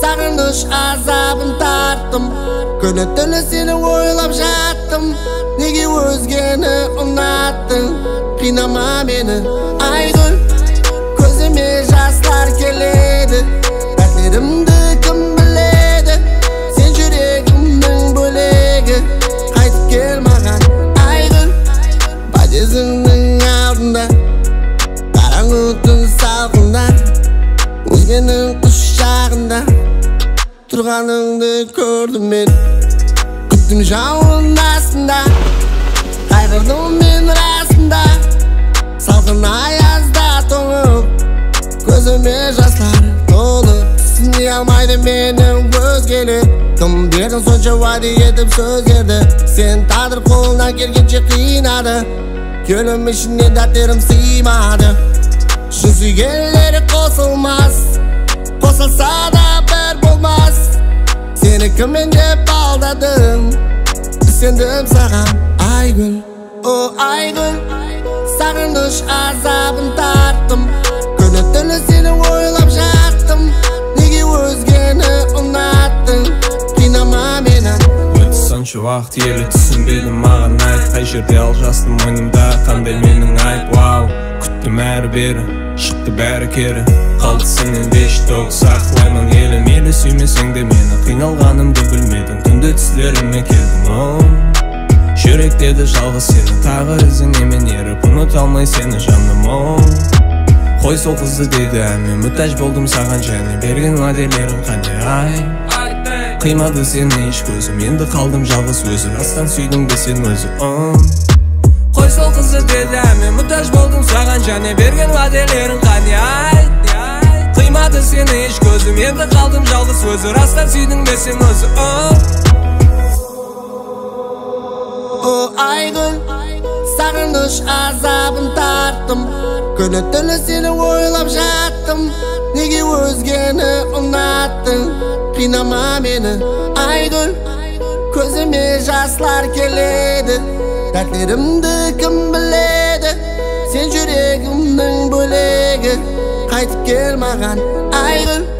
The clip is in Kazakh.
Sağınış azabın tarttım, Күні түні seni ойлап жаттым. Неге өзгені ұнаттың, қинама мені айгүл. Көзіме жаслар келеді, дәрттерімді кім біледі. Сен жүрегімнің бөлегі, қайтып кел маған айгүл. Подъездіңнің алдында, қараңғы түн салқында, өзгенің құшағында тұрғаныңды көрдім мен. Күттім жауын астында, қайғырдым мен расында. Салқын аязда тоңып, көзіме жастар толы. Түсіне алмайды менің өзгелер. Кім бердің сонша уәде етіп сөздерді, сен тағдыр қолынан келгенше қинады. Көлім ішіне дәттерім сыймады. Шын сүйгенлері қосылмас, қосылса да бір болмас. Сені кіммен деп алдадым, сендім саған айгүл. О айгүл, сағыныш азабын тарттым. Күні түні сені ойлап жаттым. Неге өзгені ұнаттың, қинама мені. Өтті сонша уақыт елі түсінбедім, маған айт. Қай жерде алжастым мойнымда, қандай менің айып. Вау, күттім әрі бері, шықты бәрі кері. Қалды сенен беш тоғыз сақлаймын елі. Мейлі сүймесең де мені, қиналғанымды білмедің. Түнде түслеріме келдің, жүректеді жалғыз сені. Тағы ізіңе мен еріп, ұмыта алмай сені жаным. Қой сол қызды деді әме, мұқтаж болдым саған және. Берген уәделерің қандай ай. Қимады сені еш көзім, енді қалдым жалғыз өзі. Растан сүйдің бе сен өзі. Қой сол қызды деді әме, мұқтаж болдым саған және. Берген уәделерің қандай ай. Қимады сені еш көзім, енді қалдым жалғыз өзі. Растан сүйдің бе сен өзі. О айгүл, сағыныш азабын тарттым. Күні түні сені ойлап жаттым. Неге өзгені ұнаттың, қинама мені айгүл. Көзіме жаслар келеді, дәрттерімді кім біледі. Сен жүрегімнің бөлегі, қайтып кел маған айгүл.